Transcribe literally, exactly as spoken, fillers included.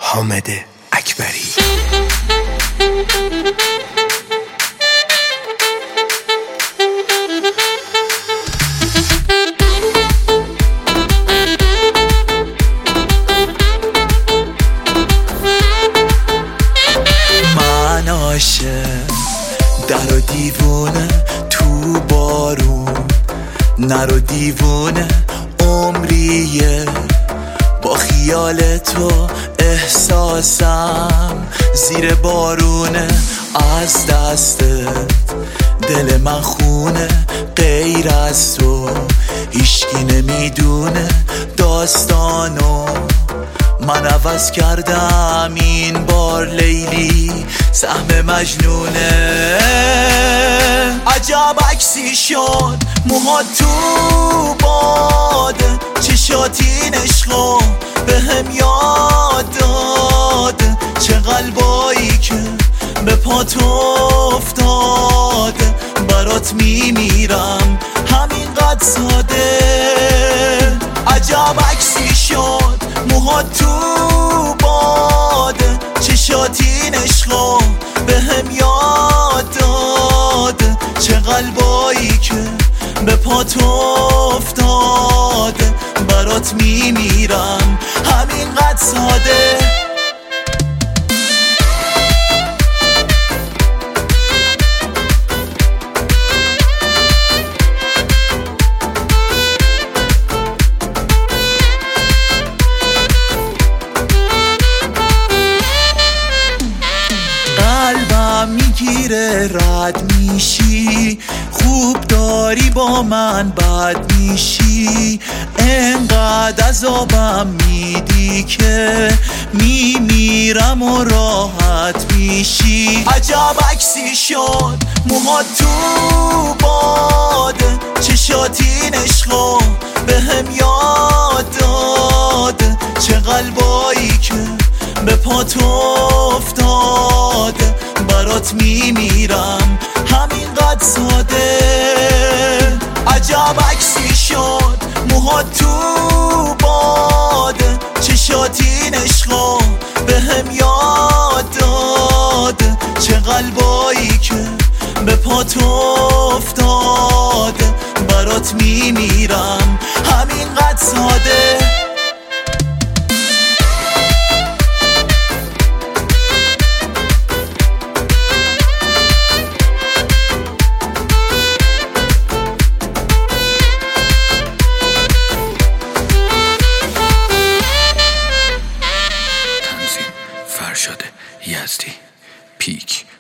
حامد اکبری. من عاشق در و دیوونه تو بارون، نر و دیوونه عمریه با خیال تو احساسم زیر بارونه. از دستت دل من خونه، غیر از تو هیچکی نمیدونه داستانو. من عوض کردم این بار لیلی سهم مجنونه. عجب عکسی شد موها تو باده، چشاتین عشقا به هم یاد داده. چه قلبایی که به پات افتاده، برات میمیرم همینقدر ساده. عجب عکسی شد موها تو باده، چشاتین عشقا به هم یاد داده. چه قلبایی که به پات افتاده، برات میمیرم همینقدر ساده. قلبم میگیره رد میشی، خوب داری با من بد میشی. انقدر عذابم میدی که میمیرم و راحت میشی. عجب عکسی شد موها تو باده، چشاتین عشقا به هم یاد داده. چه قلبایی که به پات افتاده، برات میمیرم همینقدر ساده. عجب عکسی شد موها تو باده، چشاتین عشقا به هم یاد داده. چه قلبایی که به پات افتاده، برات میمیرم همینقدر ساده. فرشاد یزدی پیک.